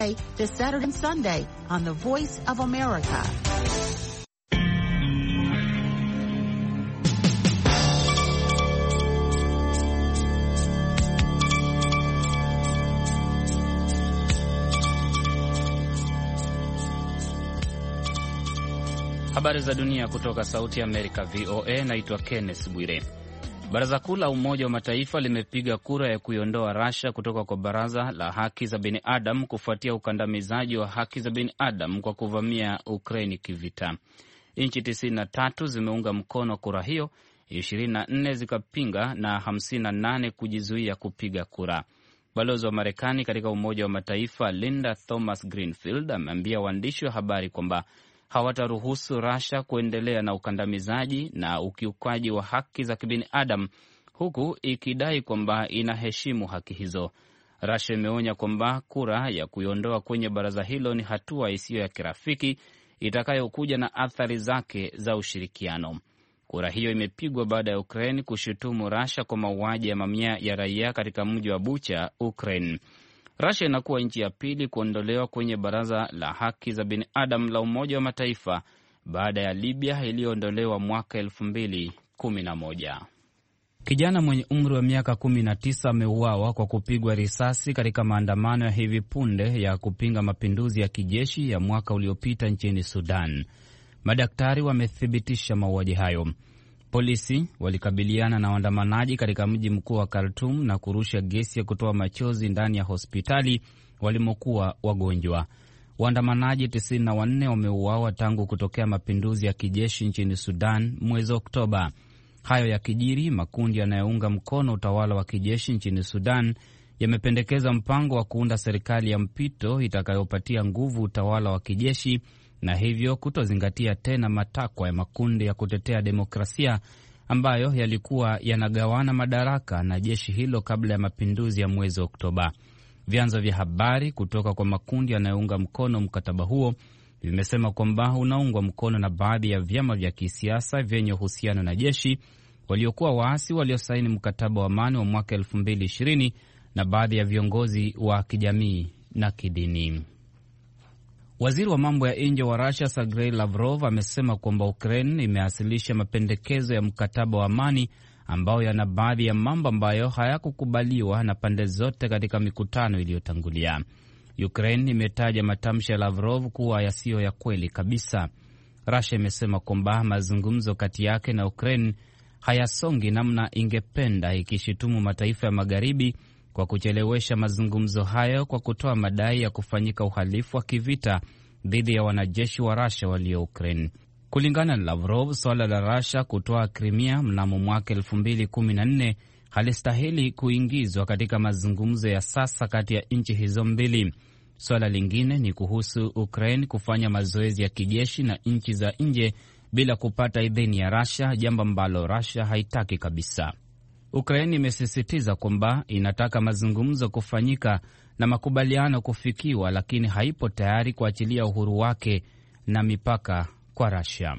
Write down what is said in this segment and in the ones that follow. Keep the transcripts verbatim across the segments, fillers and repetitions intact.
this Saturday and Sunday on The Voice of America. Habari za dunia kutoka Sauti ya Amerika V O A. Naitwa Kenneth Bwire. Baraza Kuu la Umoja wa Mataifa limepiga kura ya kuiondoa Russia kutoka kwa Baraza la Haki za Binadamu kufuatia ukandamizaji wa haki za binadamu kwa kuvamia Ukraini kivita. Nchi tisini na tatu zimeunga mkono kura hiyo, ishirini na nne zikapinga na hamsini na nane kujizuia kupiga kura. Balozi wa Marekani katika Umoja wa Mataifa Linda Thomas Greenfield ameambia waandishi wa habari kwamba hawataruhusu Russia kuendelea na ukandamizaji na ukiukaji wa haki za kibinadamu, huku ikidai kwamba inaheshimu haki hizo. Russia imeonya kwamba kura ya kuiondoa kwenye baraza hilo ni hatua isiyo ya kirafiki itakayokuja na athari zake za ushirikiano. Kura hiyo imepigwa baada ya Ukraine kushutumu Russia kwa mauaji ya mamia ya raia katika mji wa Bucha, Ukraine. Russia inakuwa nchi ya pili kuondolewa kwenye Baraza la Haki za Binadamu la Umoja wa Mataifa baada ya Libya iliyoondolewa mwaka elfu mbili kumi na moja. Kijana mwenye umri wa miaka kumi na tisa ameuawa kwa kupigwa risasi katika maandamano ya hivi punde ya kupinga mapinduzi ya kijeshi ya mwaka uliopita nchini Sudan. Madaktari wamethibitisha mauaji hayo. Polisi walikabiliana na waandamanaji katika mji mkuu wa Khartoum na kurusha gesi ya kutoa machozi ndani ya hospitali walimokuwa wagonjwa. Waandamanaji tisini na wanne wameuawa tangu kutokea mapinduzi ya kijeshi nchini Sudan mwezi Oktoba. Hayo ya kijiri, makundi yanayounga mkono utawala wa kijeshi nchini Sudan yamependekeza mpango wa kuunda serikali ya mpito itakayopatia nguvu utawala wa kijeshi na hivyo kutozingatia tena matakwa ya makundi ya kutetea demokrasia ambayo yalikuwa yanagawana madaraka na jeshi hilo kabla ya mapinduzi ya mwezi Oktoba. Vyanzo vya habari kutoka kwa makundi yanayounga mkono mkataba huo vimesema kwamba unaungwa mkono na baadhi ya vyama vya kisiasa vyenye uhusiano na jeshi waliokuwa waasi waliosaini mkataba wa amani wa mwaka elfu mbili ishirini na baadhi ya viongozi wa kijamii na kidini. Waziri wa mambo ya nje wa Russia Sergei Lavrov amesema kwamba Ukraine imewasilisha mapendekezo ya mkataba wa amani ambao yana baadhi ya mambo ambayo hayakukubaliwa na pande zote katika mikutano iliyotangulia. Ukraine imetaja matamshi ya Lavrov kuwa yasiyo ya kweli kabisa. Russia imesema kwamba mazungumzo kati yake na Ukraine hayasongi namna ingependa, ikishutumu mataifa ya magharibi kwa kuchelewesha mazungumzo hayo kwa kutoa madai ya kufanyika uhalifu wa kivita dhidi ya wanajeshi wa Russia walio Ukraine. Kulingana na Lavrov, swala la Russia kutoa Crimea mnamo mwaka elfu mbili kumi na nne halistahili kuingizwa katika mazungumzo ya sasa kati ya nchi hizo mbili. Swala lingine ni kuhusu Ukraine kufanya mazoezi ya kijeshi na nchi za nje bila kupata idhini ya Russia, jambo ambalo Russia haitaki kabisa. Ukraine imesisitiza kwamba inataka mazungumzo kufanyika na makubaliano kufikiwa, lakini haipo tayari kuachilia uhuru wake na mipaka kwa Russia.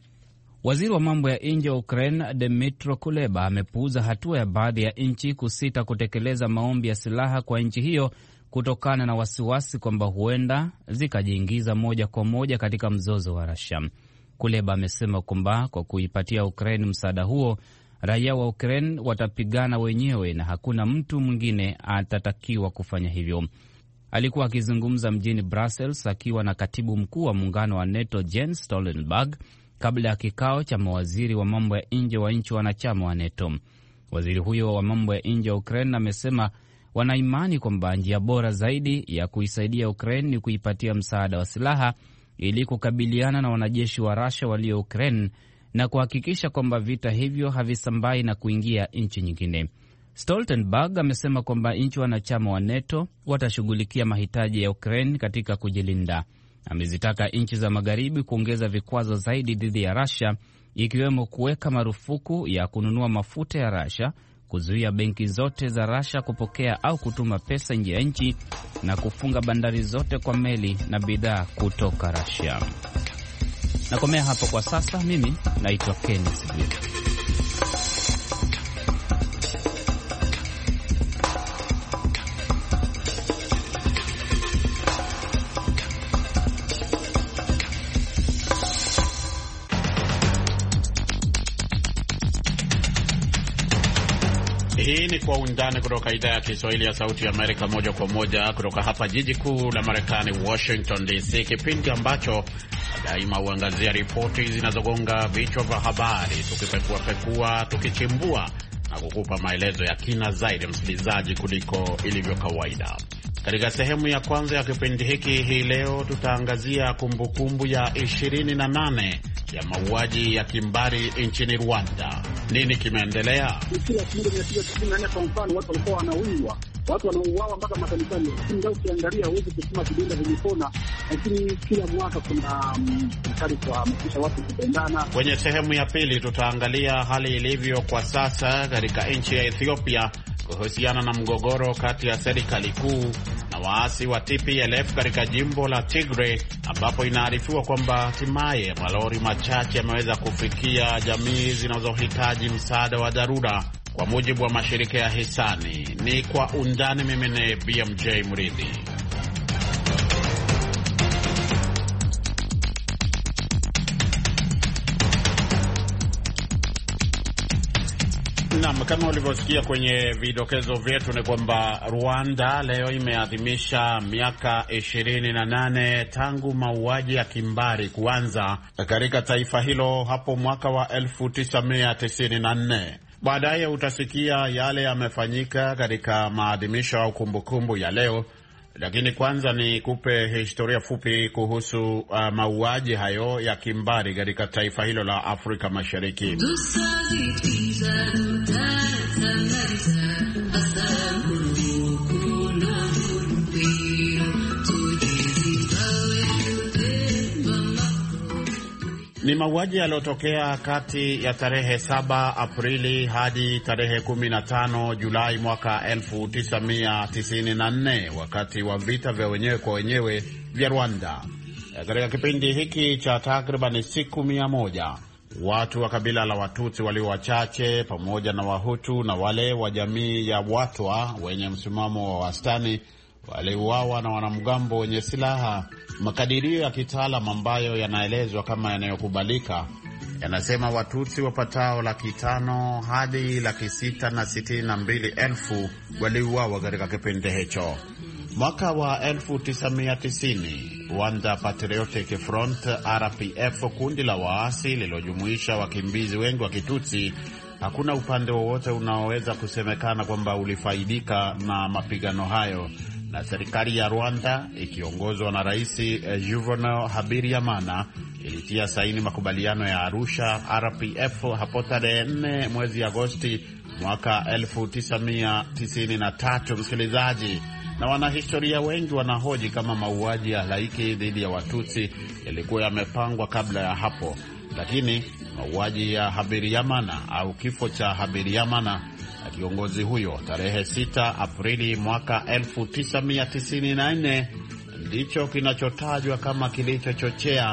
Waziri wa mambo ya nje wa Ukraine Dmytro Kuleba amepuuza hatua ya baadhi ya nchi kusita kutekeleza maombi ya silaha kwa nchi hiyo kutokana na wasiwasi kwamba huenda zikajiingiza moja kwa moja katika mzozo wa Russia. Kuleba amesema kwamba kwa kuipatia Ukraine msaada huo, raia wa Ukraine watapigana wenyewe na hakuna mtu mwingine atatakiwa kufanya hivyo. Alikuwa akizungumza mjini Brussels akiwa na katibu mkuu wa muungano wa NATO Jens Stoltenberg kabla ya kikao cha mawaziri wa mambo ya nje wa nchi wanachama wa NATO. Waziri huyo wa mambo ya nje wa Ukraine amesema wanaimani kwamba njia bora zaidi ya kuisaidia Ukraine ni kuipatia msaada wa silaha ili kukabiliana na wanajeshi wa Russia walio Ukraine na kuhakikisha kwamba vita hivyo havisambai na kuingia nchi nyingine. Stoltenberg amesema kwamba nchi wanachama wa NATO watashughulikia mahitaji ya Ukraine katika kujilinda. Amezitaka nchi za magharibi kuongeza vikwazo zaidi dhidi ya Russia, ikiwemo kuweka marufuku ya kununua mafuta ya Russia, kuzuia benki zote za Russia kupokea au kutuma pesa nje ya nchi na kufunga bandari zote kwa meli na bidhaa kutoka Russia. Nakomea hapo kwa sasa. Mimi naitwa Kenneth Bwire. Hii ni Kwa Undani kutoka idhaa ya Kiswahili ya Sauti ya Amerika, moja kwa moja kutoka hapa jiji kuu la Marekani, Washington D C, kipindi ambacho daima huangazia ripoti zinazogonga vichwa vya habari, tukipekua-pekua, tukichimbua na kukupa maelezo ya kina zaidi, msikilizaji, kuliko ilivyo kawaida. Katika sehemu ya kwanza ya kipindi hiki hii leo tutaangazia kumbukumbu ya ishirini na nane ya mauaji ya kimbari nchini Rwanda. Nini kimeendelea? Kila kitu kinachotokea kwa mfano, watu walikuwa wanauliwa, watu wanauawa mpaka makanisani. Lakini leo ukiangalia huwezi kusema kidonda vimepona, lakini kila mwaka kuna mkali kwa mkisha watu kupendana. Kwenye sehemu ya pili tutaangalia hali ilivyo kwa sasa katika nchi ya Ethiopia kuhusiana na mgogoro kati ya serikali kuu na waasi wa T P L F katika jimbo la Tigray, ambapo inaarifiwa kwamba hatimaye malori machache yameweza kufikia jamii zinazohitaji msaada wa dharura, kwa mujibu wa mashirika ya hisani. Ni Kwa Undani. Mimi ni B M J Mridhi. Naam, kama ulivyosikia kwenye vidokezo vyetu ni kwamba Rwanda leo imeadhimisha miaka ishirini na nane tangu mauaji ya kimbari kuanza katika taifa hilo hapo mwaka wa elfu tisa mia tisini na nne. Baadaye utasikia yale yamefanyika katika maadhimisho au kumbukumbu ya leo, lakini kwanza ni kupe historia fupi kuhusu uh, mauaji hayo ya kimbari katika taifa hilo la Afrika Mashariki. Ni mauaji yaliyotokea kati ya tarehe saba Aprili hadi tarehe kumi na tano Julai mwaka elfu tisa mia tisini na nne, wakati wa vita vya wenyewe kwa wenyewe vya Rwanda. Katika kipindi hiki cha takriban siku mia moja, watu wa kabila la Watutsi walio wachache pamoja na Wahutu na wale wa jamii ya Watwa wenye msimamo wa wastani waliuawa na wanamgambo wenye silaha. Makadirio ya kitaalamu ambayo yanaelezwa kama yanayokubalika yanasema Watutsi wapatao laki tano hadi laki sita na sitini na mbili elfu waliuawa katika kipindi hicho. Mwaka wa elfu tisa mia tisini, Rwanda Patriotic Front R P F, kundi la waasi lililojumuisha wakimbizi wengi wa Kitutsi, hakuna upande wowote unaoweza kusemekana kwamba ulifaidika na mapigano hayo, na serikali ya Rwanda ikiongozwa na Rais eh, Juvenal Habyarimana ilitia saini makubaliano ya Arusha R P F hapo tarehe nne mwezi Agosti mwaka elfu tisa mia tisini na tatu, msikilizaji. Na wanahistoria wengi wanahoji kama mauaji ya halaiki dhidi ya Watutsi yalikuwa yamepangwa kabla ya hapo, lakini mauaji ya Habyarimana au kifo cha Habyarimana kiongozi huyo tarehe sita Aprili mwaka elfu tisa mia tisini na nne ndicho kinachotajwa kama kilichochochea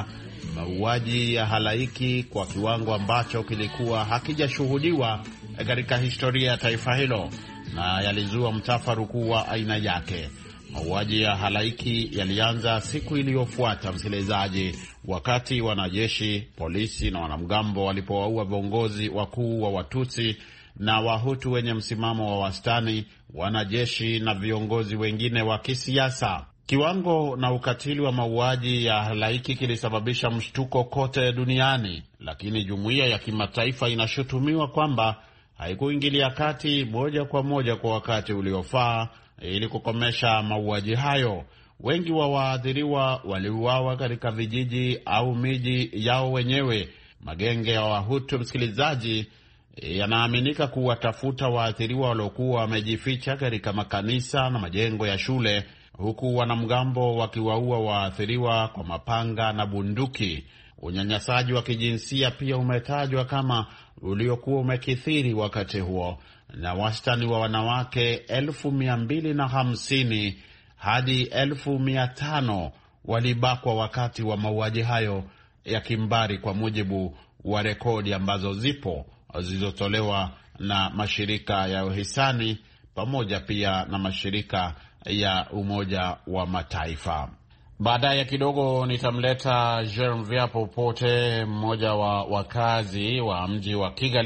mauaji ya halaiki kwa kiwango ambacho kilikuwa hakijashuhudiwa katika historia ya taifa hilo, na yalizua mtafaruku wa aina yake. Mauaji ya halaiki yalianza siku iliyofuata, msikilizaji, wakati wanajeshi, polisi na wanamgambo walipowaua viongozi wakuu wa Watutsi na Wahutu wenye msimamo wa wastani, wanajeshi na viongozi wengine wa kisiasa. Kiwango na ukatili wa mauaji ya halaiki kilisababisha mshtuko kote duniani, lakini jumuiya ya kimataifa inashutumiwa kwamba haikuingilia kati moja kwa moja kwa wakati uliofaa ili kukomesha mauaji hayo. Wengi wa waathiriwa waliuawa katika vijiji au miji yao wenyewe. Magenge ya Wahutu, msikilizaji, yanaaminika kuwatafuta waathiriwa waliokuwa wamejificha katika makanisa na majengo ya shule, huku wanamgambo wakiwaua waathiriwa kwa mapanga na bunduki. Unyanyasaji wa kijinsia pia umetajwa kama uliokuwa umekithiri wakati huo, na wastani wa wanawake elfu mia mbili na hamsini hadi elfu mia tano walibakwa wakati wa mauaji hayo ya kimbari, kwa mujibu wa rekodi ambazo zipo zilizotolewa na mashirika ya uhisani pamoja pia na mashirika ya Umoja wa Mataifa. Baadaye kidogo nitamleta Jerome Popote, mmoja wa wakazi wa mji wa Kigali,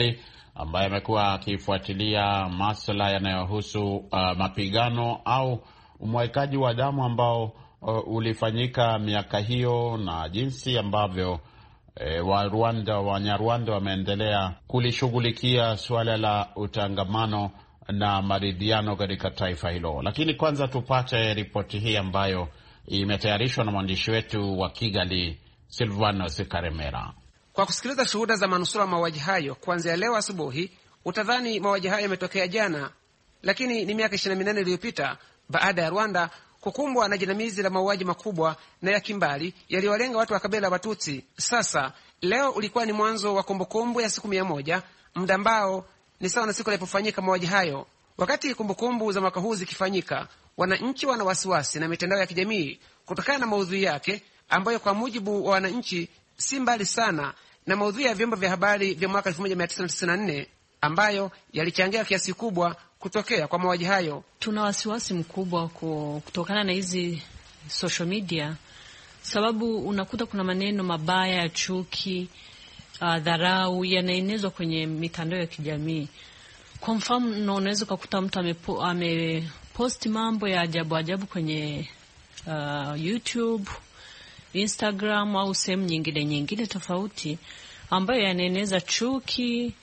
ambaye amekuwa akifuatilia masuala yanayohusu uh, mapigano au umwagaji wa damu ambao uh, ulifanyika miaka hiyo na jinsi ambavyo E, wa Rwanda Wanyarwanda wameendelea kulishughulikia suala la utangamano na maridhiano katika taifa hilo. Lakini kwanza tupate ripoti hii ambayo imetayarishwa na mwandishi wetu wa Kigali, Silvanos Karemera. Kwa kusikiliza shuhuda za manusura mauaji hayo kuanzia leo asubuhi, utadhani mauaji hayo yametokea jana, lakini ni miaka ishirini na minane iliyopita baada ya Rwanda kukumbwa na jinamizi la mauaji makubwa na ya kimbali yaliyowalenga watu wa kabila la Watutsi. Sasa leo ulikuwa ni mwanzo wa kumbukumbu ya siku mia moja, muda ambao ni sawa na siku yalipofanyika mauaji hayo. Wakati kumbukumbu za mwaka huu zikifanyika, wananchi wana wasiwasi na mitandao ya kijamii kutokana na maudhui yake ambayo kwa mujibu wa wananchi si mbali sana na maudhui ya vyombo vya habari vya mwaka elfu moja mia tisa tisini na nne ambayo yalichangia kiasi kubwa kutokea kwa mauaji hayo. Tuna wasiwasi mkubwa kutokana na hizi social media, sababu unakuta kuna maneno mabaya ya chuki, uh, dharau yanaenezwa kwenye mitandao ya kijamii. Kwa mfano, unaweza kukuta mtu amepo, ameposti mambo ya ajabu ajabu kwenye uh, YouTube, Instagram au sehemu nyingine nyingine tofauti ambayo yanaeneza chuki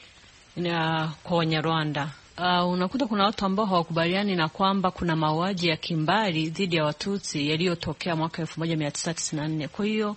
na kwa Wanyarwanda. Uh, unakuta kuna watu ambao hawakubaliani na kwamba kuna mauaji ya kimbali dhidi ya Watutsi yaliyotokea mwaka elfu moja mia tisa tisini na nne. Kwa hiyo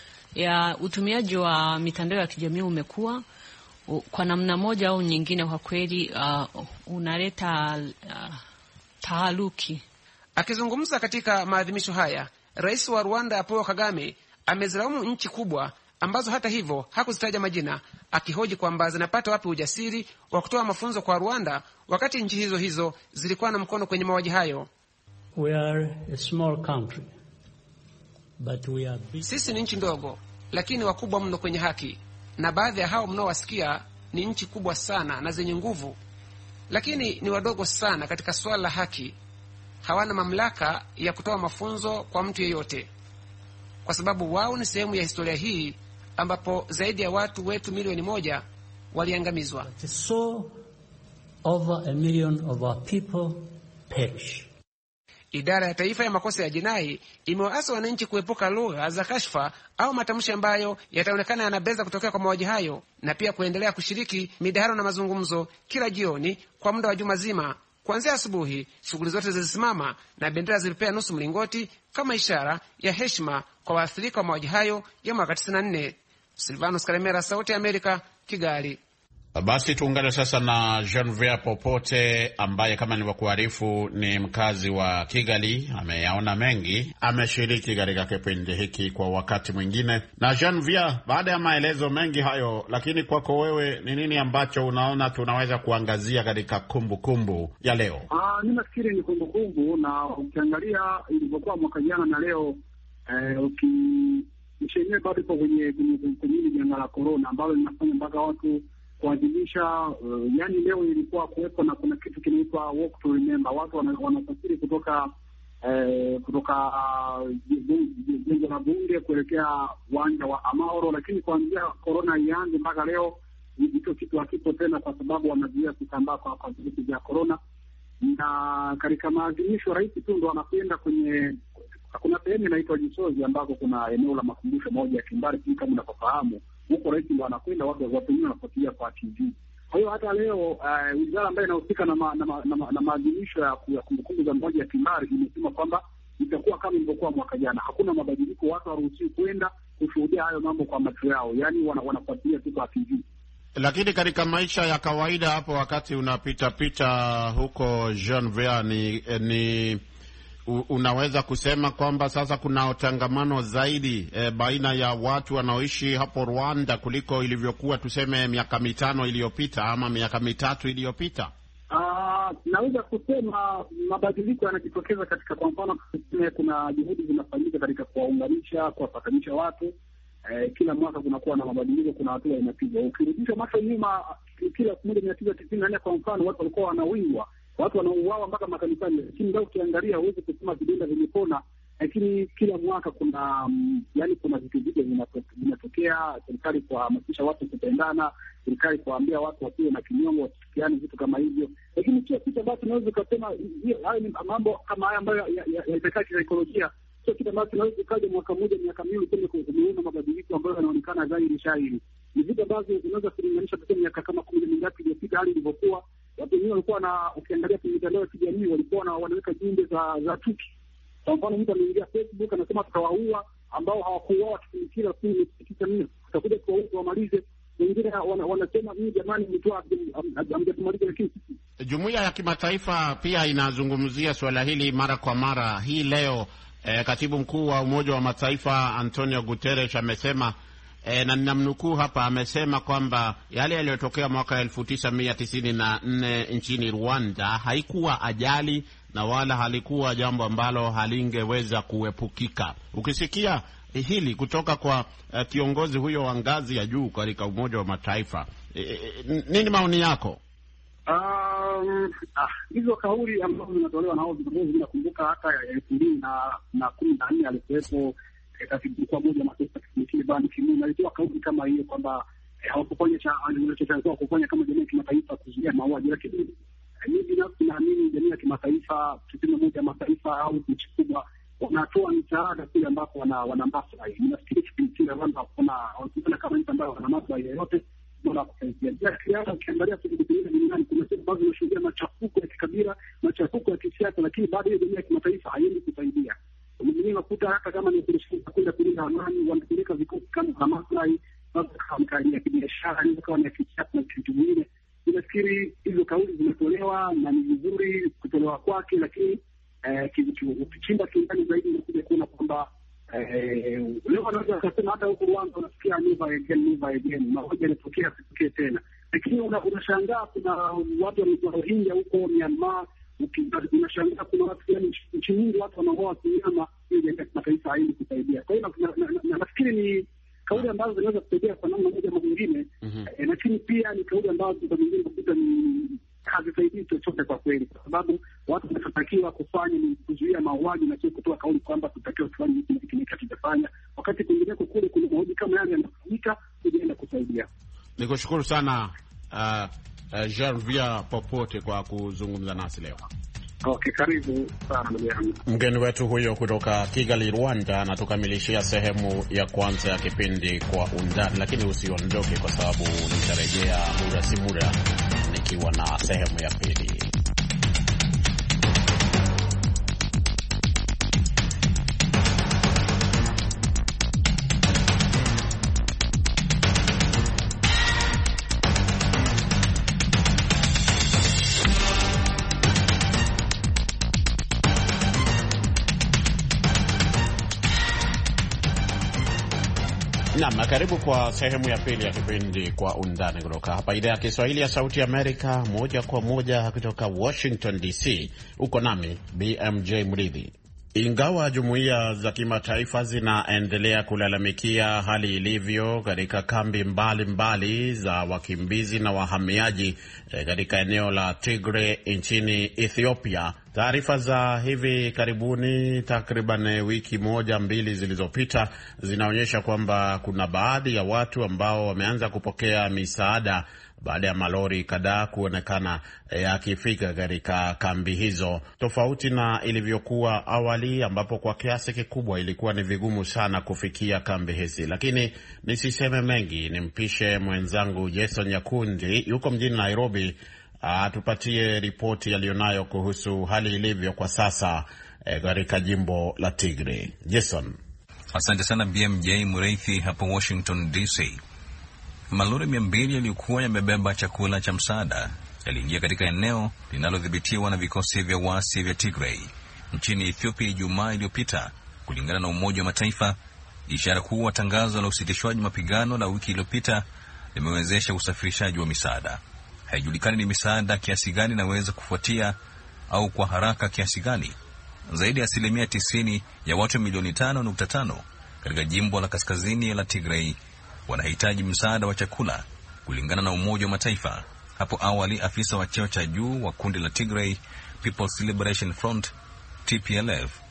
ya utumiaji wa mitandao ya kijamii umekuwa uh, kwa namna moja au nyingine kwa kweli uh, unaleta uh, taharuki. Akizungumza katika maadhimisho haya, Rais wa Rwanda Paul Kagame amezilaumu nchi kubwa ambazo hata hivyo hakuzitaja majina, akihoji kwamba zinapata wapi ujasiri wa kutoa mafunzo kwa Rwanda wakati nchi hizo hizo zilikuwa na mkono kwenye mauaji hayo. We are a small country, but we are big. Sisi ni nchi ndogo lakini wakubwa mno kwenye haki, na baadhi ya hao mnaowasikia ni nchi kubwa sana na zenye nguvu, lakini ni wadogo sana katika swala la haki. Hawana mamlaka ya kutoa mafunzo kwa mtu yeyote, kwa sababu wao ni sehemu ya historia hii ambapo zaidi ya watu wetu milioni moja waliangamizwa. So over a million of our people perish. Idara ya Taifa ya Makosa ya Jinai imewaasa wananchi kuepuka lugha za kashfa au matamshi ambayo yataonekana yanabeza kutokea kwa mauaji hayo, na pia kuendelea kushiriki midahalo na mazungumzo kila jioni kwa muda wa juma zima. Kuanzia asubuhi, shughuli zote zilisimama na bendera zilipea nusu mlingoti kama ishara ya heshima kwa waathirika wa mauaji hayo ya mwaka tisini na nne. Silvanos Karemera, Sauti ya Amerika, Kigali. Basi tuungane sasa na Janvier Popote ambaye kama nilivyokuarifu ni mkazi wa Kigali. Ameyaona mengi, ameshiriki katika kipindi hiki kwa wakati mwingine. Na Janvier, baada ya maelezo mengi hayo, lakini kwako wewe ni nini ambacho unaona tunaweza kuangazia katika kumbukumbu ya leo? Ah, mimi nafikiri ni kumbukumbu, na ukiangalia ilivyokuwa mwaka jana na leo eh, uki mshenyewe bado ipo kwenye kwenye janga la corona ambalo linafanya mpaka watu kuadhimisha. Uh, yani leo ilikuwa kuwepo na kuna kitu kinaitwa walk to remember. Watu wanasafiri kutoka eh, kutoka jengo la bunge kuelekea uwanja wa Amahoro, lakini kuanzia corona ianze mpaka leo hicho kitu hakipo tena, kwa sababu wanazuia kusambaa kwa kwa virusi vya corona. Na katika maadhimisho rais tu ndo anapenda kwenye, kuna sehemu inaitwa Gisozi ambako kuna eneo la makumbusho moja ya kimbari, kama unafahamu. Huko rais ndo anakwenda, watu watu wenyewe wanafuatilia kwa T V. Kwa hiyo hata leo uh, wizara ambayo inahusika na ma, na, ma, na, ma, na maadhimisho ya kumbukumbu za moja ya kimbari imesema kwamba itakuwa kama ilivyokuwa mwaka jana. Hakuna mabadiliko, watu hawaruhusiwi kwenda kushuhudia hayo mambo kwa macho yao, yani wanafuatilia tu kwa T V. Lakini katika maisha ya kawaida hapo, wakati unapita pita huko Janvier, ni, ni unaweza kusema kwamba sasa kuna utangamano zaidi e, baina ya watu wanaoishi hapo Rwanda kuliko ilivyokuwa tuseme miaka mitano iliyopita ama miaka mitatu iliyopita? Ah, naweza kusema mabadiliko yanajitokeza katika, kwa mfano kuna juhudi zinafanyika katika kuwaunganisha, kuwapatanisha watu. Eh, kila mwaka kunakuwa na mabadiliko, kuna hatua inapigwa. Ukirudisha mwaka nyuma, kila elfu moja mia tisa tisini na nne kwa mfano, watu walikuwa wanauiwa, watu wanauawa mpaka makanisani, lakini leo ukiangalia huwezi kusema vidonda vimepona lakini kila mwaka kuna um, yani kuna vitu vipya vinatokea. Serikali kuhamasisha watu kupendana, serikali kuambia watu wasiwe na kinyongo, wasifikiane, vitu kama hivyo. Lakini sio kitu ambacho tunaweza kusema hayo ni mambo kama haya ambayo yanakaa kisaikolojia. Sio kitu ambacho tunaweza kukaja mwaka mmoja miaka miwili kwenda kuona mabadiliko ambayo yanaonekana dhahiri shahiri. Ni vitu ambavyo tunaweza kulinganisha kwa miaka kama kumi na mingapi iliyopita hali ilivyokuwa. Watu wengi walikuwa na ukiangalia kwenye mitandao ya kijamii walikuwa na wanaweka jumbe za za chuki. Kwa mfano mtu ameingia Facebook anasema tutawaua ambao hawakuuawa kipindi kile kumi na nne, tutakuja kuwaua wamalize. Wengine wanasema mimi jamani mtoa amjatumaliza. Lakini jumuiya ya kimataifa pia inazungumzia swala hili mara kwa mara. Hii leo eh, katibu mkuu wa Umoja wa Mataifa Antonio Guterres amesema eh, na ninamnukuu hapa, amesema kwamba yale yaliyotokea mwaka elfu tisa mia tisini na nne nchini Rwanda haikuwa ajali na wala halikuwa jambo ambalo halingeweza kuepukika. Ukisikia hili kutoka kwa uh, kiongozi huyo wa ngazi ya juu katika Umoja wa Mataifa, e, e, nini maoni yako? Um, ah, hizo kauli ambazo zinatolewa na hao viongozi, ninakumbuka hata ya elfu mbili na kumi na nne alikuwepo katibu mkuu wa Umoja wa Mataifa kile Ban Ki-moon alitoa kauli kama hiyo kwamba hawakufanya cha walichotakiwa kufanya kama jamii ya kimataifa kuzuia mauaji. Lakini mimi binafsi naamini jamii ya kimataifa, tuseme Umoja wa Mataifa au nchi kubwa, wanatoa msaada kule ambapo wana wana maslahi. Ninafikiri kipindi kile Rwanda kuna wanaonekana kama nchi ambayo wana maslahi yote bora kusaidia. Lakini ukiangalia sehemu nyingine duniani kuna sehemu ambazo zinashuhudia machafuko ya kikabila, machafuko ya kisiasa, lakini bado hiyo jamii ya kimataifa haiendi kusaidia. Mimi nakuta hata kama ni kushiriki kwenda kulinda amani, wanapeleka vikosi kama na maslahi kama ya kibiashara, ni kama ya kisiasa na kitu kingine. Ninafikiri hizo kauli zimetolewa na ni vizuri kutolewa kwake, lakini eh ukichimba kindani zaidi unakuja kuona kwamba eh leo wanaweza kusema hata huko Rwanda unasikia never again never again, na hoja inatokea sitokee tena. Lakini unashangaa kuna watu wa Rohingya huko Myanmar, unashangaa kuna watu yani nchi nyingi watu wanaoa kinyama, ili ndio mataifa hayo kusaidia. Kwa hiyo nafikiri ni kauli ambazo zinaweza kusaidia kwa namna moja au nyingine, lakini pia ni kauli ambazo kwa nyingine kuta ni hazisaidii chochote kwa kweli, kwa sababu watu wanatakiwa kufanya ni kuzuia mauaji na sio kutoa kauli kwamba tutakiwa tufanye hiki hiki kitafanya, wakati kwingineko kule kuna mauaji kama yale yanafanyika kuenda kusaidia. Nikushukuru sana uh, uh, Janvier Popote kwa kuzungumza nasi leo. Okay, karibu sana mjane. Mgeni wetu huyo kutoka Kigali, Rwanda, na tukamilishia sehemu ya kwanza ya kipindi Kwa Undani, lakini usiondoke kwa sababu nitarejea muda si muda nikiwa na sehemu ya pili. Naam, karibu kwa sehemu ya pili ya kipindi Kwa Undani kutoka hapa idhaa ya Kiswahili ya Sauti Amerika, moja kwa moja kutoka Washington D C. Uko nami B M J Mridhi. Ingawa jumuiya za kimataifa zinaendelea kulalamikia hali ilivyo katika kambi mbalimbali mbali za wakimbizi na wahamiaji katika eneo la Tigray nchini Ethiopia, taarifa za hivi karibuni, takriban wiki moja mbili zilizopita, zinaonyesha kwamba kuna baadhi ya watu ambao wameanza kupokea misaada baada ya malori kadhaa kuonekana yakifika katika kambi hizo, tofauti na ilivyokuwa awali ambapo kwa kiasi kikubwa ilikuwa ni vigumu sana kufikia kambi hizi. Lakini nisiseme mengi, nimpishe mwenzangu Jason Nyakundi yuko mjini Nairobi atupatie ripoti aliyonayo kuhusu hali ilivyo kwa sasa katika jimbo la Tigray. Jason. Asante sana B M J Muriithi hapo Washington D C. Malori mia mbili yaliyokuwa yamebeba chakula cha msaada yaliingia katika eneo linalodhibitiwa na vikosi vya waasi vya Tigray nchini Ethiopia Ijumaa iliyopita, kulingana na Umoja wa Mataifa, ishara kuwa tangazo la usitishwaji mapigano la wiki iliyopita limewezesha usafirishaji wa misaada. Haijulikani ni misaada kiasi gani inaweza kufuatia au kwa haraka kiasi gani. Zaidi ya asilimia tisini ya watu milioni tano nukta tano katika jimbo la kaskazini la Tigray wanahitaji msaada wa chakula, kulingana na Umoja wa Mataifa. Hapo awali, afisa wa cheo cha juu wa kundi la Tigray People's Liberation Front T P L F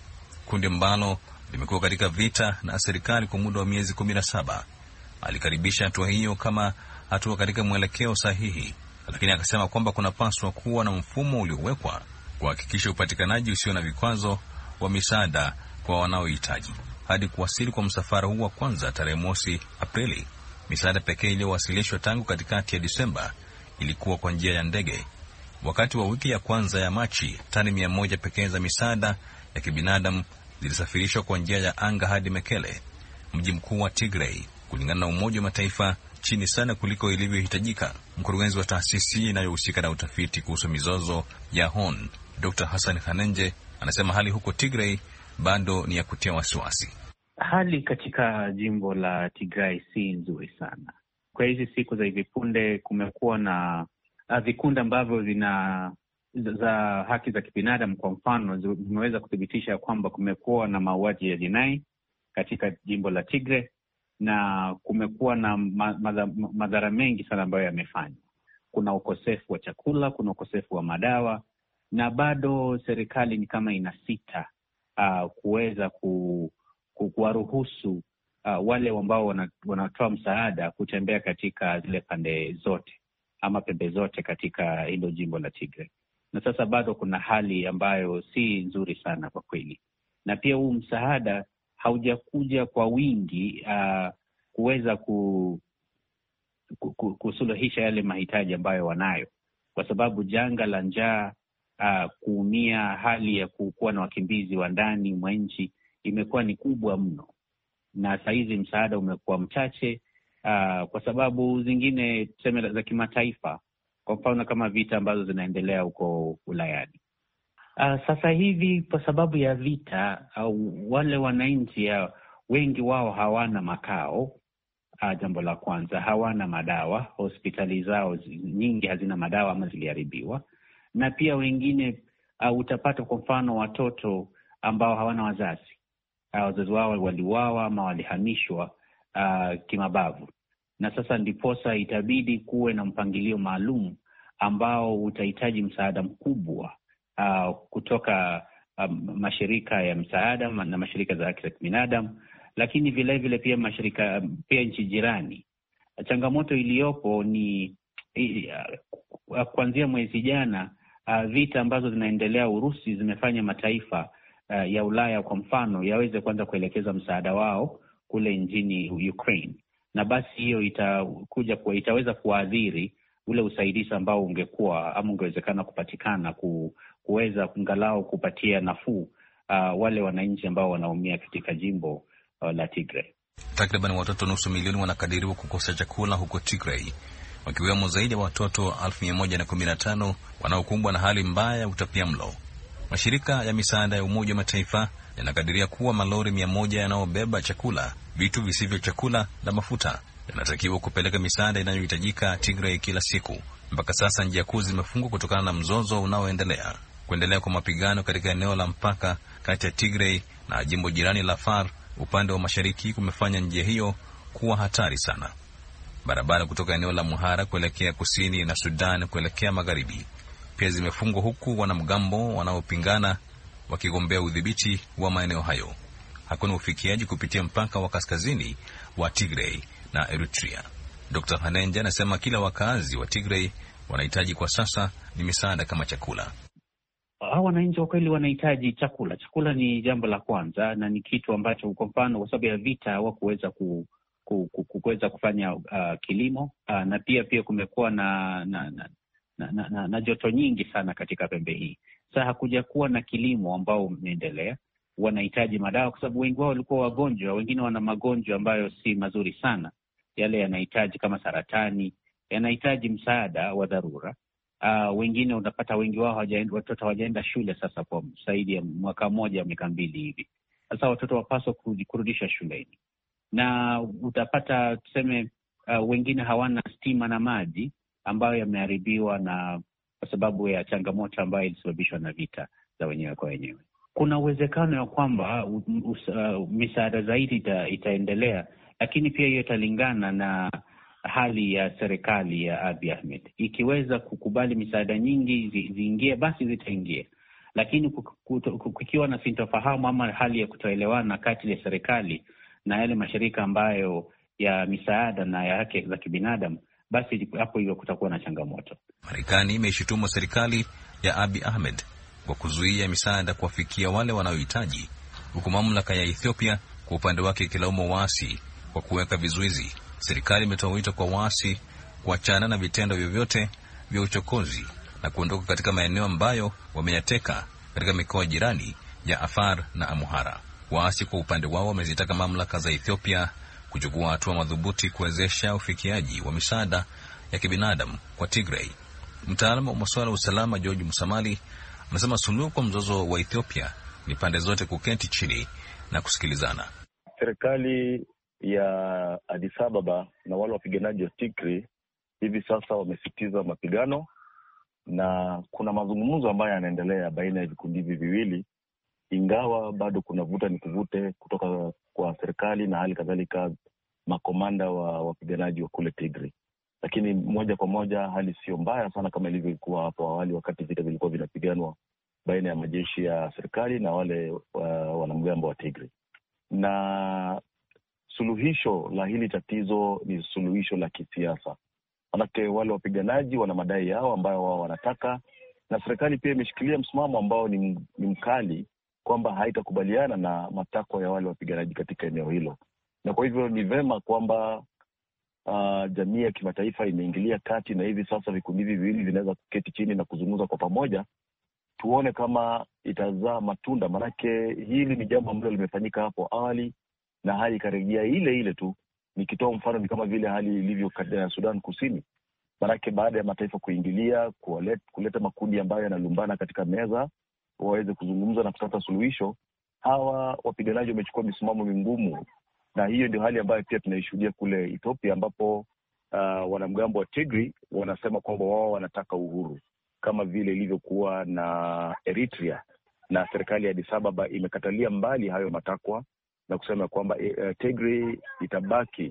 kundi ambalo limekuwa katika vita na serikali kwa muda wa miezi kumi na saba. Alikaribisha hatua hiyo kama hatua katika mwelekeo sahihi, lakini akasema kwamba kunapaswa kuwa na mfumo uliowekwa kuhakikisha upatikanaji usio na vikwazo wa misaada kwa wanaohitaji. Hadi kuwasili kwa msafara huu wa kwanza tarehe mosi Aprili, misaada pekee iliyowasilishwa tangu katikati ya Disemba ilikuwa kwa njia ya ndege. Wakati wa wiki ya kwanza ya Machi, tani mia moja pekee za misaada ya kibinadamu zilisafirishwa kwa njia ya anga hadi Mekele, mji mkuu wa Tigray, kulingana na Umoja wa Mataifa, chini sana kuliko ilivyohitajika. Mkurugenzi wa taasisi inayohusika na utafiti kuhusu mizozo ya Horn, Doctor Hassan Hanenje, anasema hali huko Tigray bado ni ya kutia wasiwasi. Hali katika jimbo la Tigray si nzuri sana. Kwa hizi siku za hivi punde kumekuwa na vikundi ambavyo vina za haki za kibinadamu, kwa mfano, zimeweza kuthibitisha kwamba kumekuwa na mauaji ya jinai katika jimbo la Tigray na kumekuwa na madhara mengi sana ambayo yamefanywa. Kuna ukosefu wa chakula, kuna ukosefu wa madawa, na bado serikali ni kama inasita uh, kuweza ku, ku, kuwaruhusu uh, wale ambao wanatoa msaada kutembea katika zile pande zote ama pembe zote katika hilo jimbo la Tigray. Na sasa bado kuna hali ambayo si nzuri sana kwa kweli, na pia huu msaada haujakuja kwa wingi uh, kuweza ku, ku, ku, kusuluhisha yale mahitaji ambayo wanayo, kwa sababu janga la njaa, uh, kuumia, hali ya kuwa na wakimbizi wa ndani mwa nchi imekuwa ni kubwa mno, na saa hizi msaada umekuwa mchache uh, kwa sababu zingine tuseme za kimataifa, kwa mfano kama vita ambazo zinaendelea huko Ulayani. Uh, sasa hivi kwa sababu ya vita uh, wale wananchi uh, wengi wao hawana makao. Uh, jambo la kwanza, hawana madawa, hospitali zao nyingi hazina madawa ama ziliharibiwa, na pia wengine uh, utapata kwa mfano watoto ambao hawana wazazi, uh, wazazi wao waliuawa ama walihamishwa uh, kimabavu, na sasa ndiposa itabidi kuwe na mpangilio maalum ambao utahitaji msaada mkubwa Uh, kutoka um, mashirika ya msaada na mashirika za haki za kibinadamu, lakini vile vile pia mashirika pia nchi jirani. Changamoto iliyopo ni uh, kuanzia mwezi jana uh, vita ambazo zinaendelea Urusi zimefanya mataifa uh, ya Ulaya kwa mfano yaweze kwanza kuelekeza msaada wao kule nchini Ukraine, na basi hiyo itakuja kwa itaweza kuadhiri ule usaidizi ambao ungekuwa ama ungewezekana kupatikana ku, kuweza kungalau kupatia nafuu uh, wale wananchi ambao wanaumia katika jimbo uh, la Tigray. Takriban watoto nusu milioni wanakadiriwa kukosa chakula huko Tigray, wakiwemo zaidi ya watoto elfu mia moja na kumi na tano wanaokumbwa na hali mbaya ya utapiamlo. Mashirika ya misaada ya Umoja wa Mataifa yanakadiria kuwa malori mia moja yanayobeba chakula, vitu visivyo chakula na mafuta yanatakiwa kupeleka misaada inayohitajika Tigray kila siku. Mpaka sasa njia kuu zimefungwa kutokana na mzozo unaoendelea. Kuendelea kwa mapigano katika eneo la mpaka kati ya Tigray na jimbo jirani la Afar upande wa mashariki kumefanya njia hiyo kuwa hatari sana. Barabara kutoka eneo la Muhara kuelekea kusini na Sudan kuelekea magharibi pia zimefungwa, huku wanamgambo wanaopingana wakigombea udhibiti wa maeneo hayo. Hakuna ufikiaji kupitia mpaka wa kaskazini wa Tigray na Eritrea. Doctor Hanenje anasema kila wakazi wa Tigray wanahitaji kwa sasa ni misaada kama chakula. Hao wananchi wa kweli wanahitaji chakula. Chakula ni jambo la kwanza, na ni kitu ambacho kwa mfano kwa sababu ya vita hawakuweza ku, ku, ku, kuweza kufanya uh, kilimo uh, na pia pia kumekuwa na na, na, na, na, na na joto nyingi sana katika pembe hii. Sasa hakuja kuwa na kilimo ambao umeendelea. Wanahitaji madawa kwa sababu wengi wao walikuwa wagonjwa, wengine wana magonjwa ambayo si mazuri sana. Yale yanahitaji kama saratani, yanahitaji msaada wa dharura. Uh, wengine unapata wengi wao hawajaenda, watoto hawajaenda shule sasa kwa zaidi ya mwaka mmoja miaka mbili hivi. Sasa watoto wapaswa kurudisha shuleni, na utapata tuseme uh, wengine hawana stima na maji ambayo yameharibiwa na kwa sababu ya changamoto ambayo ilisababishwa na vita za wenyewe kwa wenyewe. Kuna uwezekano ya kwamba uh, uh, misaada zaidi ita, itaendelea, lakini pia hiyo italingana na hali ya serikali ya Abiy Ahmed. Ikiweza kukubali misaada nyingi zi, ziingie, basi zitaingia. lakini kukiwa na sintofahamu ama hali ya kutoelewana kati ya serikali na yale mashirika ambayo ya misaada na ya haki za kibinadamu, basi hapo hiyo kutakuwa na changamoto. Marekani imeshutumu serikali ya Abiy Ahmed kwa kuzuia misaada kuwafikia wale wanaohitaji, huku mamlaka ya Ethiopia kwa upande wake ikilaumu waasi kwa kuweka vizuizi. Serikali imetoa wito kwa waasi kuachana na vitendo vyovyote vya uchokozi na kuondoka katika maeneo ambayo wameyateka katika mikoa jirani ya Afar na Amhara. Waasi kwa upande wao wamezitaka mamlaka za Ethiopia kuchukua hatua madhubuti kuwezesha ufikiaji wa misaada ya kibinadamu kwa Tigray. Mtaalamu wa masuala ya usalama George Musamali amesema suluhu kwa mzozo wa Ethiopia ni pande zote kuketi chini na kusikilizana. Serikali ya Addis Ababa na wale wapiganaji wa Tigray hivi sasa wamesitiza mapigano, na kuna mazungumzo ambayo yanaendelea baina ya vikundi hivi viwili, ingawa bado kuna vuta ni kuvute kutoka kwa serikali na hali kadhalika makomanda wa wapiganaji wa kule Tigray. Lakini moja kwa moja hali sio mbaya sana kama ilivyokuwa hapo awali wakati vita vilikuwa vinapiganwa baina ya majeshi ya serikali na wale uh, wanamgambo wa Tigray. Na suluhisho la hili tatizo ni suluhisho la kisiasa. Manake wale wapiganaji wana madai yao ambayo wao wanataka, na serikali pia imeshikilia msimamo ambao ni, ni mkali kwamba haitakubaliana na matakwa ya wale wapiganaji katika eneo hilo. Na kwa hivyo ni vema kwamba uh, jamii ya kimataifa imeingilia kati, na hivi sasa vikundi hivi viwili vinaweza kuketi chini na kuzungumza kwa pamoja, tuone kama itazaa matunda. Manake hili ni jambo ambalo limefanyika hapo awali na hali ikarejea ile ile tu. Nikitoa mfano ni kama vile hali ilivyo katika Sudan Kusini. Manake baada ya mataifa kuingilia, kuwalet, kuleta makundi ambayo yanalumbana katika meza, waweze kuzungumza na kupata suluhisho, hawa wapiganaji wamechukua misimamo mingumu. Na hiyo ndio hali ambayo pia tunaishuhudia kule Ethiopia, ambapo uh, wanamgambo wa Tigray wanasema kwamba wao wanataka uhuru kama vile ilivyokuwa na Eritrea, na serikali ya Addis Ababa imekatalia mbali hayo matakwa na kusema kwamba uh, Tigray itabaki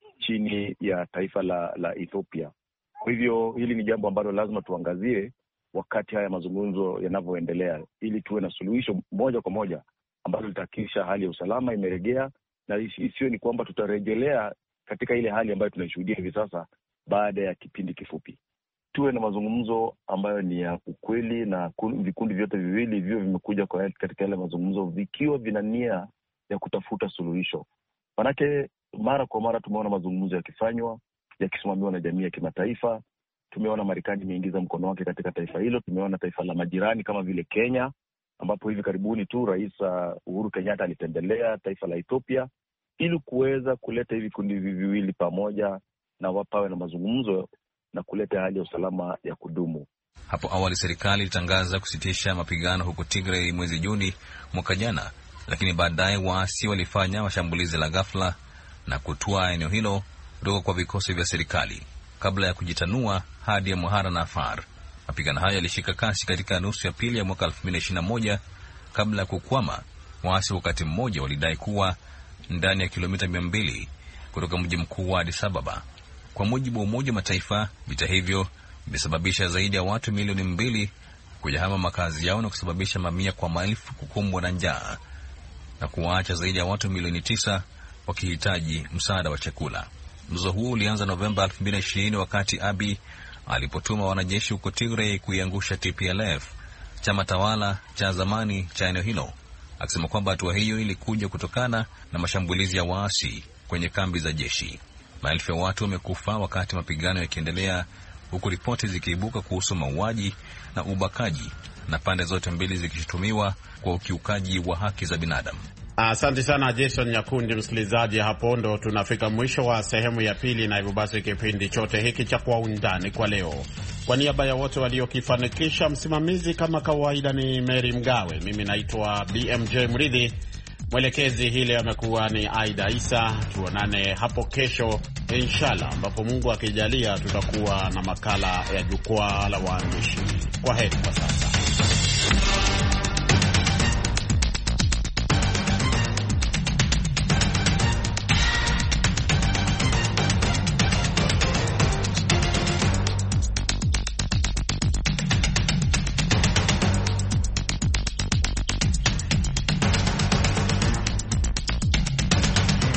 chini ya taifa la, la Ethiopia. Kwa hivyo hili ni jambo ambalo lazima tuangazie wakati haya mazungumzo yanavyoendelea, ili tuwe na suluhisho moja kwa moja ambalo litahakikisha hali ya usalama imerejea, na isiyo ni kwamba tutarejelea katika ile hali ambayo tunaishuhudia hivi sasa baada ya kipindi kifupi. Tuwe na mazungumzo ambayo ni ya ukweli, na vikundi vyote viwili vio vimekuja kwa katika yale mazungumzo vikiwa vina nia ya kutafuta suluhisho. Manake mara kwa mara tumeona mazungumzo yakifanywa, yakisimamiwa na jamii ya kimataifa. Tumeona Marekani imeingiza mkono wake katika taifa hilo. Tumeona taifa la majirani kama vile Kenya, ambapo hivi karibuni tu Rais Uhuru Kenyatta alitembelea taifa la Ethiopia ili kuweza kuleta hivi kundi viwili pamoja na wapawe na mazungumzo na kuleta hali ya usalama ya kudumu. Hapo awali serikali ilitangaza kusitisha mapigano huko Tigray mwezi Juni mwaka jana, lakini baadaye waasi walifanya mashambulizi la ghafla na kutua eneo hilo kutoka kwa vikosi vya serikali kabla ya kujitanua hadi ya Amhara na Afar. Mapigano hayo yalishika kasi katika nusu ya pili ya mwaka elfu mbili na ishirini na moja kabla ya kukwama. Waasi wakati mmoja walidai kuwa ndani ya kilomita mia mbili kutoka mji mkuu wa Addis Ababa. Kwa mujibu wa Umoja wa Mataifa, vita hivyo vimesababisha zaidi ya watu milioni mbili kuyahama makazi yao na kusababisha mamia kwa maelfu kukumbwa na njaa na kuwaacha zaidi ya watu milioni tisa wakihitaji msaada wa chakula. Mzozo huo ulianza Novemba elfu mbili na ishirini wakati Abiy alipotuma wanajeshi huko Tigray kuiangusha T P L F, chama tawala cha zamani cha eneo hilo, akisema kwamba hatua hiyo ilikuja kutokana na mashambulizi ya waasi kwenye kambi za jeshi. Maelfu ya watu wamekufa wakati mapigano yakiendelea, huku ripoti zikiibuka kuhusu mauaji na ubakaji, na pande zote mbili zikishutumiwa kwa ukiukaji wa haki za binadamu. Asante sana Jason Nyakundi. Msikilizaji, hapo ndo tunafika mwisho wa sehemu ya pili, na hivyo basi kipindi chote hiki cha Kwa Undani kwa leo, kwa niaba ya wote waliokifanikisha, msimamizi kama kawaida ni Mary Mgawe, mimi naitwa B M J Mridhi, mwelekezi hile amekuwa ni Aida Isa. Tuonane hapo kesho inshallah, ambapo Mungu akijalia tutakuwa na makala ya jukwaa la waandishi. Kwa heri kwa sasa.